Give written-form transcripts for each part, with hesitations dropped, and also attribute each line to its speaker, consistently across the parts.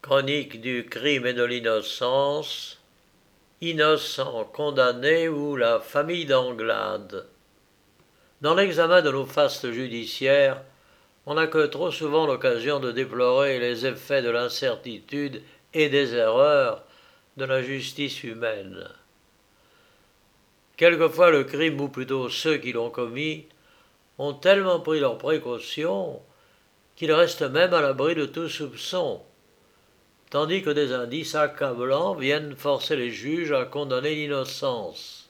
Speaker 1: Chronique du crime et de l'innocence, innocent condamné ou la famille d'Anglade. Dans l'examen de nos fastes judiciaires, on n'a que trop souvent l'occasion de déplorer les effets de l'incertitude et des erreurs de la justice humaine. Quelquefois le crime, ou plutôt ceux qui l'ont commis, ont tellement pris leurs précautions qu'ils restent même à l'abri de tout soupçon, tandis que des indices accablants viennent forcer les juges à condamner l'innocence.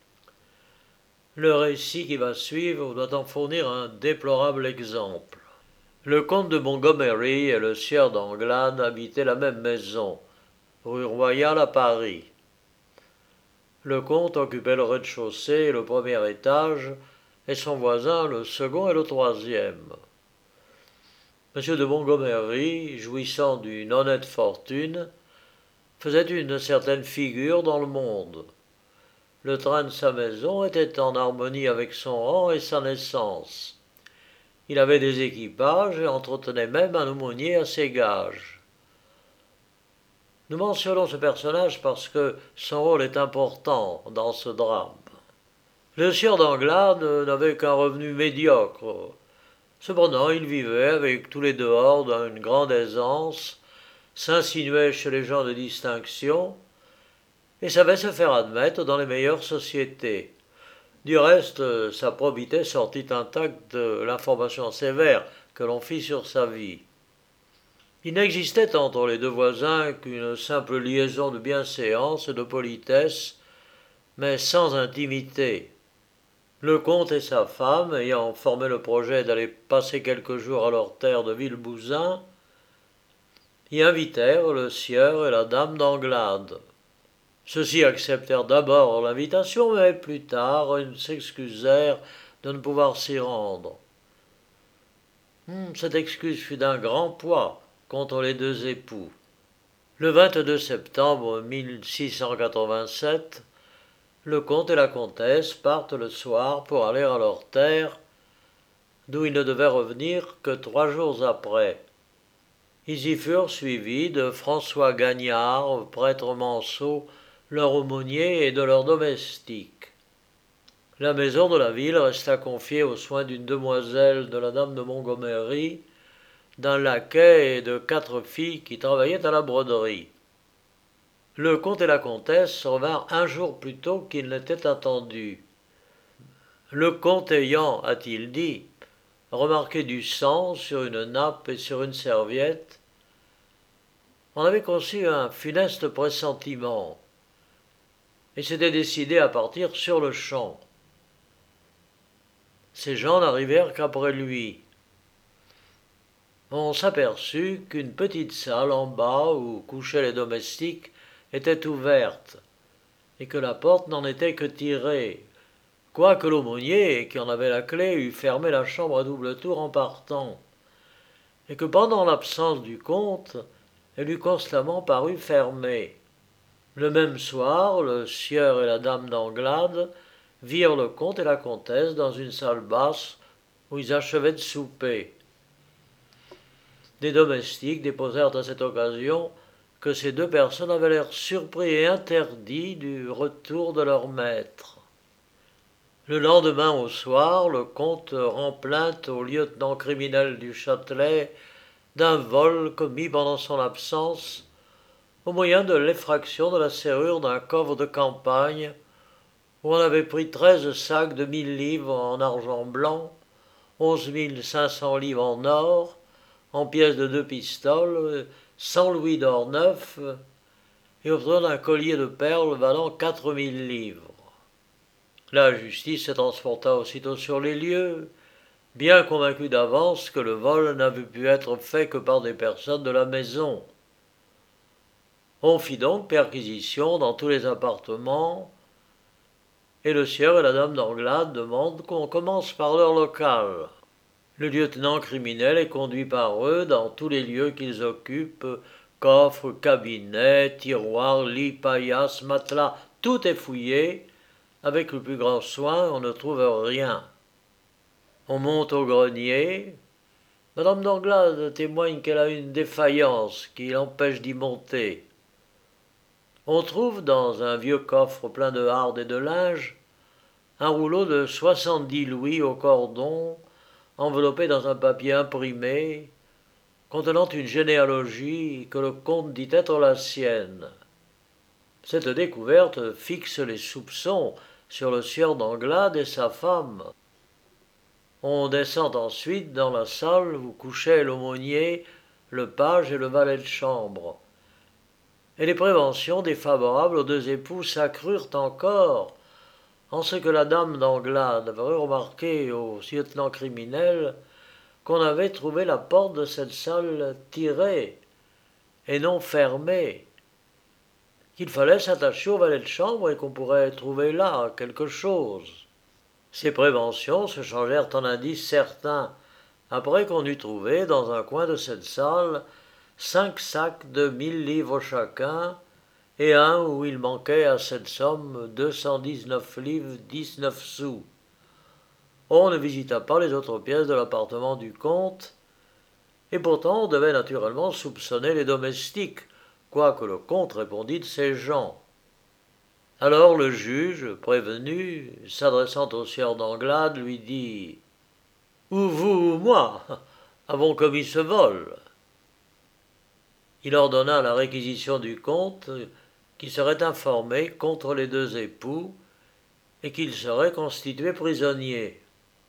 Speaker 1: Le récit qui va suivre doit en fournir un déplorable exemple. Le comte de Montgomery et le sieur d'Anglade habitaient la même maison, rue Royale à Paris. Le comte occupait le rez-de-chaussée et le premier étage, et son voisin le second et le troisième. M. de Montgomery, jouissant d'une honnête fortune, faisait une certaine figure dans le monde. Le train de sa maison était en harmonie avec son rang et sa naissance. Il avait des équipages et entretenait même un aumônier à ses gages. Nous mentionnons ce personnage parce que son rôle est important dans ce drame. Le sieur d'Anglade n'avait qu'un revenu médiocre. Cependant, il vivait avec tous les dehors d'une grande aisance, s'insinuait chez les gens de distinction et savait se faire admettre dans les meilleures sociétés. Du reste, sa probité sortit intacte de l'information sévère que l'on fit sur sa vie. Il n'existait entre les deux voisins qu'une simple liaison de bienséance et de politesse, mais sans intimité. Le comte et sa femme, ayant formé le projet d'aller passer quelques jours à leur terre de Villebouzin, y invitèrent le sieur et la dame d'Anglade. Ceux-ci acceptèrent d'abord l'invitation, mais plus tard ils s'excusèrent de ne pouvoir s'y rendre. Cette excuse fut d'un grand poids contre les deux époux. Le 22 septembre 1687, le comte et la comtesse partent le soir pour aller à leur terre, d'où ils ne devaient revenir que 3 jours après. Ils y furent suivis de François Gagnard, prêtre manceau, leur aumônier et de leurs domestiques. La maison de la ville resta confiée aux soins d'une demoiselle de la dame de Montgomery, d'un laquais et de 4 filles qui travaillaient à la broderie. Le comte et la comtesse revinrent un jour plus tôt qu'ils n'étaient attendus. Le comte ayant, a-t-il dit, remarqué du sang sur une nappe et sur une serviette, en avait conçu un funeste pressentiment et s'était décidé à partir sur-le-champ. Ces gens n'arrivèrent qu'après lui. On s'aperçut qu'une petite salle en bas où couchaient les domestiques était ouverte et que la porte n'en était que tirée, quoique l'aumônier, qui en avait la clé, eût fermé la chambre à double tour en partant, et que pendant l'absence du comte, elle eût constamment paru fermée. Le même soir, le sieur et la dame d'Anglade virent le comte et la comtesse dans une salle basse où ils achevaient de souper. Des domestiques déposèrent à cette occasion que ces 2 personnes avaient l'air surpris et interdits du retour de leur maître. Le lendemain au soir, le comte rend plainte au lieutenant criminel du Châtelet d'un vol commis pendant son absence au moyen de l'effraction de la serrure d'un coffre de campagne où on avait pris 13 sacs de 1000 livres en argent blanc, 11 500 livres en or, en pièces de 2 pistoles, 100 louis d'or neuf, et obtenant un collier de perles valant 4000 livres. La justice se transporta aussitôt sur les lieux, bien convaincue d'avance que le vol n'avait pu être fait que par des personnes de la maison. On fit donc perquisition dans tous les appartements, et le sieur et la dame d'Anglade demandent qu'on commence par leur local. Le lieutenant criminel est conduit par eux dans tous les lieux qu'ils occupent, coffres, cabinets, tiroirs, lits, paillasses, matelas, tout est fouillé. Avec le plus grand soin, on ne trouve rien. On monte au grenier. Madame d'Anglade témoigne qu'elle a une défaillance qui l'empêche d'y monter. On trouve dans un vieux coffre plein de hardes et de linge un rouleau de 70 louis au cordon, enveloppé dans un papier imprimé, contenant une généalogie que le comte dit être la sienne. Cette découverte fixe les soupçons sur le sieur d'Anglade et sa femme. On descend ensuite dans la salle où couchaient l'aumônier, le page et le valet de chambre. Et les préventions défavorables aux deux époux s'accrurent encore, en ce que la dame d'Anglade avait remarqué au lieutenant criminel qu'on avait trouvé la porte de cette salle tirée et non fermée, qu'il fallait s'attacher au valet de chambre et qu'on pourrait trouver là quelque chose. Ces préventions se changèrent en indices certains après qu'on eut trouvé dans un coin de cette salle 5 sacs de 1000 livres chacun et un où il manquait à cette somme 219 livres 19 sous. On ne visita pas les autres pièces de l'appartement du comte, et pourtant on devait naturellement soupçonner les domestiques, quoique le comte répondît de ses gens. Alors le juge, prévenu, s'adressant au sieur d'Anglade, lui dit « Ou vous ou moi avons commis ce vol ?» Il ordonna la réquisition du comte, qui serait informé contre les deux époux et qu'ils seraient constitués prisonniers.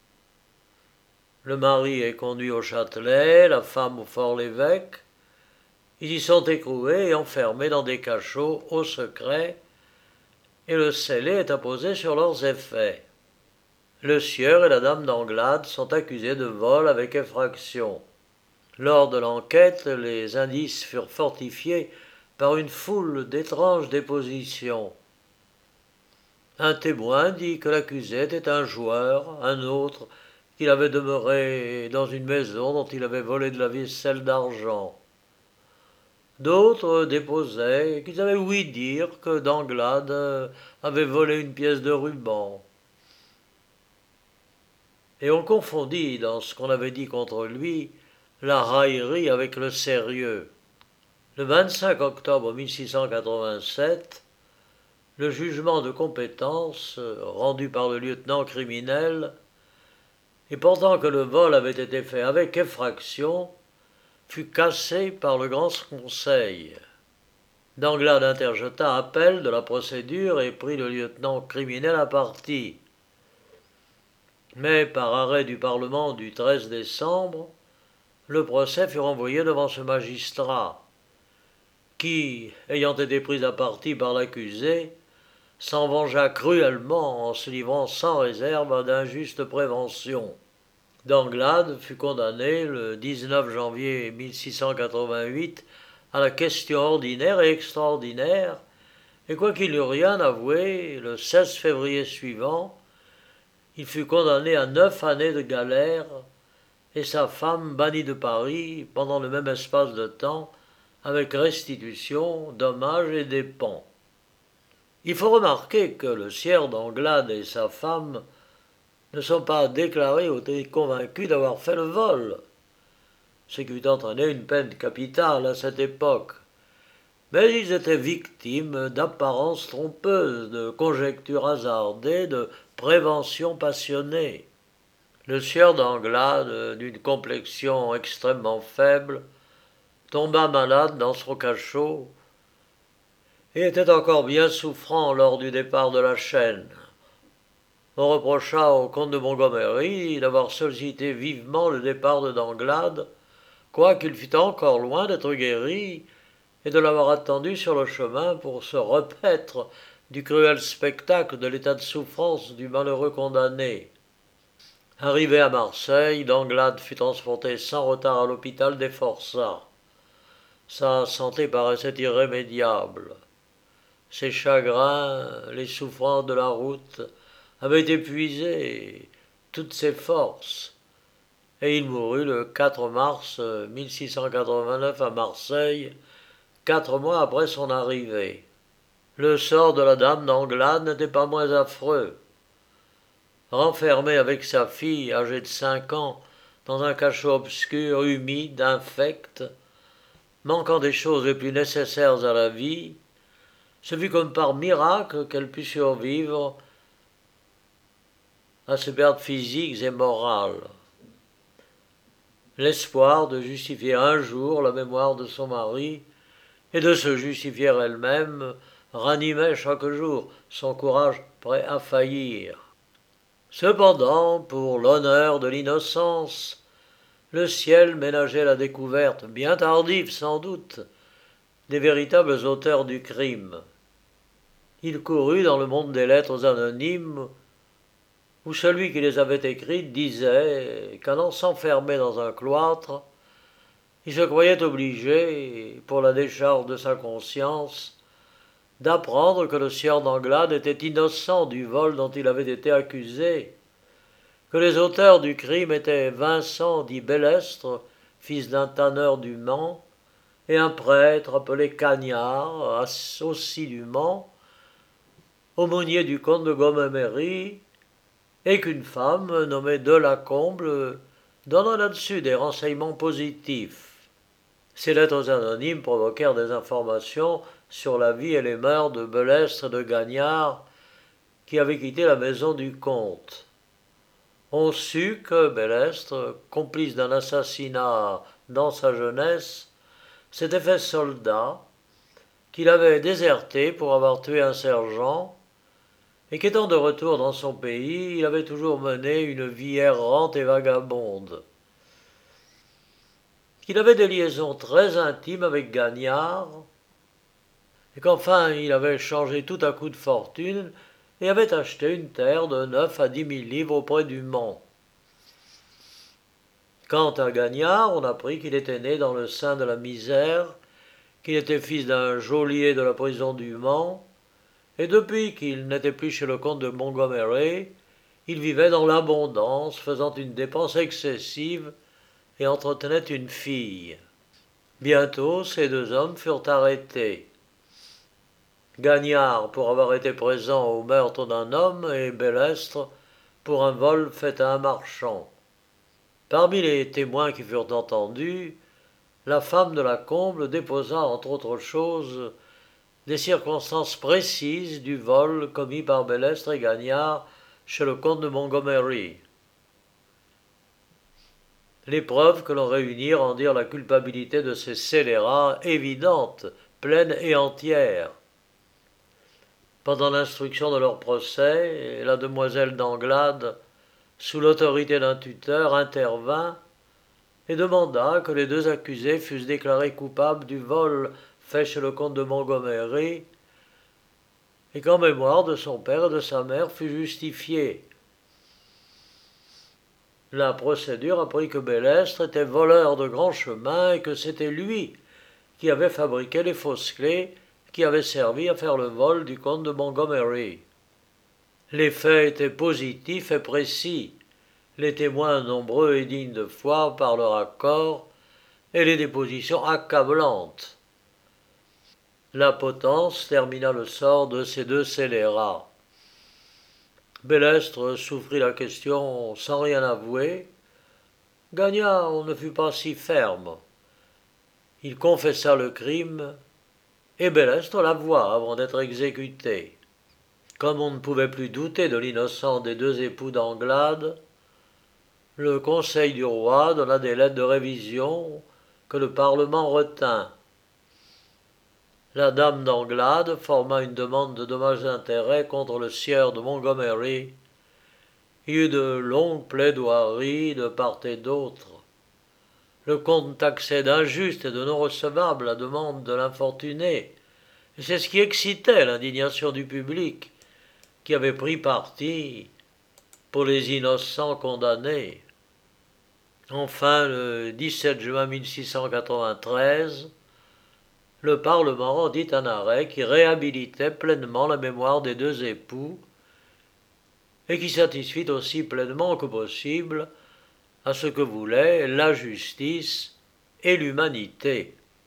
Speaker 1: Le mari est conduit au Châtelet, la femme au Fort-l'Évêque. Ils y sont écroués et enfermés dans des cachots au secret, et le scellé est apposé sur leurs effets. Le sieur et la dame d'Anglade sont accusés de vol avec effraction. Lors de l'enquête, les indices furent fortifiés par une foule d'étranges dépositions. Un témoin dit que l'accusé était un joueur, un autre qu'il avait demeuré dans une maison dont il avait volé de la vaisselle d'argent. D'autres déposaient qu'ils avaient ouï dire que d'Anglade avait volé une pièce de ruban. Et on confondit dans ce qu'on avait dit contre lui la raillerie avec le sérieux. Le 25 octobre 1687, le jugement de compétence rendu par le lieutenant criminel, et portant que le vol avait été fait avec effraction, fut cassé par le grand conseil. D'Anglade interjeta appel de la procédure et prit le lieutenant criminel à partie. Mais par arrêt du Parlement du 13 décembre, le procès fut renvoyé devant ce magistrat, qui, ayant été pris à partie par l'accusé, s'en vengea cruellement en se livrant sans réserve à d'injustes préventions. D'Anglade fut condamné le 19 janvier 1688 à la question ordinaire et extraordinaire, et quoiqu'il n'eût rien avoué, le 16 février suivant, il fut condamné à 9 années de galère, et sa femme bannie de Paris pendant le même espace de temps, avec restitution, dommages et dépens. Il faut remarquer que le sieur d'Anglade et sa femme ne sont pas déclarés ou convaincus d'avoir fait le vol, ce qui eût entraîné une peine capitale à cette époque. Mais ils étaient victimes d'apparences trompeuses, de conjectures hasardées, de préventions passionnées. Le sieur d'Anglade, d'une complexion extrêmement faible, tomba malade dans son cachot et était encore bien souffrant lors du départ de la chaîne. On reprocha au comte de Montgomery d'avoir sollicité vivement le départ de d'Anglade, quoiqu'il fût encore loin d'être guéri, et de l'avoir attendu sur le chemin pour se repaître du cruel spectacle de l'état de souffrance du malheureux condamné. Arrivé à Marseille, d'Anglade fut transporté sans retard à l'hôpital des Forçats. Sa santé paraissait irrémédiable. Ses chagrins, les souffrances de la route, avaient épuisé toutes ses forces, et il mourut le 4 mars 1689 à Marseille, 4 mois après son arrivée. Le sort de la dame d'Anglade n'était pas moins affreux. Renfermée avec sa fille, âgée de 5 ans, dans un cachot obscur, humide, infect, manquant des choses les plus nécessaires à la vie, ce fut comme par miracle qu'elle put survivre à ses pertes physiques et morales. L'espoir de justifier un jour la mémoire de son mari et de se justifier elle-même ranimait chaque jour son courage prêt à faillir. Cependant, pour l'honneur de l'innocence, le ciel ménageait la découverte, bien tardive sans doute, des véritables auteurs du crime. Il courut dans le monde des lettres anonymes, où celui qui les avait écrites disait qu'allant s'enfermer dans un cloître, il se croyait obligé, pour la décharge de sa conscience, d'apprendre que le sieur d'Anglade était innocent du vol dont il avait été accusé, que les auteurs du crime étaient Vincent dit Bellestre, fils d'un tanneur du Mans, et un prêtre appelé Cagnard, aussi du Mans, aumônier du comte de Gomemery, et qu'une femme nommée Delacomble donna là-dessus des renseignements positifs. Ces lettres anonymes provoquèrent des informations sur la vie et les mœurs de Bellestre et de Gagnard, qui avaient quitté la maison du comte. On sut que Bellestre, complice d'un assassinat dans sa jeunesse, s'était fait soldat, qu'il avait déserté pour avoir tué un sergent, et qu'étant de retour dans son pays, il avait toujours mené une vie errante et vagabonde. Qu'il avait des liaisons très intimes avec Gagnard, et qu'enfin il avait changé tout à coup de fortune et avait acheté une terre de 9 à 10 000 livres auprès du Mans. Quant à Gagnard, on apprit qu'il était né dans le sein de la misère, qu'il était fils d'un geôlier de la prison du Mans, et depuis qu'il n'était plus chez le comte de Montgomery, il vivait dans l'abondance, faisant une dépense excessive et entretenait une fille. Bientôt, ces deux hommes furent arrêtés. Gagnard pour avoir été présent au meurtre d'un homme et Bellestre pour un vol fait à un marchand. Parmi les témoins qui furent entendus, la femme de la Comble déposa, entre autres choses, des circonstances précises du vol commis par Bellestre et Gagnard chez le comte de Montgomery. Les preuves que l'on réunit rendirent la culpabilité de ces scélérats évidente, pleine et entière. Pendant l'instruction de leur procès, la demoiselle d'Anglade, sous l'autorité d'un tuteur, intervint et demanda que les deux accusés fussent déclarés coupables du vol fait chez le comte de Montgomery et qu'en mémoire de son père et de sa mère fût justifiée. La procédure apprit que Bellestre était voleur de grand chemin et que c'était lui qui avait fabriqué les fausses clés qui avaient servi à faire le vol du comte de Montgomery. Les faits étaient positifs et précis, les témoins nombreux et dignes de foi par leur accord, et les dépositions accablantes. La potence termina le sort de ces deux scélérats. Bellestre souffrit la question sans rien avouer. Gagnard ne fut pas si ferme. Il confessa le crime, et Bellestre l'avoua avant d'être exécuté. Comme on ne pouvait plus douter de l'innocence des deux époux d'Anglade, le Conseil du roi donna des lettres de révision que le Parlement retint. La dame d'Anglade forma une demande de dommages et intérêts contre le sieur de Montgomery. Il y eut de longues plaidoiries de part et d'autre. Le comte taxait d'injuste et de non recevable la demande de l'infortuné, et c'est ce qui excitait l'indignation du public, qui avait pris parti pour les innocents condamnés. Enfin, le 17 juin 1693, le Parlement rendit un arrêt qui réhabilitait pleinement la mémoire des deux époux et qui satisfit aussi pleinement que possible à ce que voulaient la justice et l'humanité.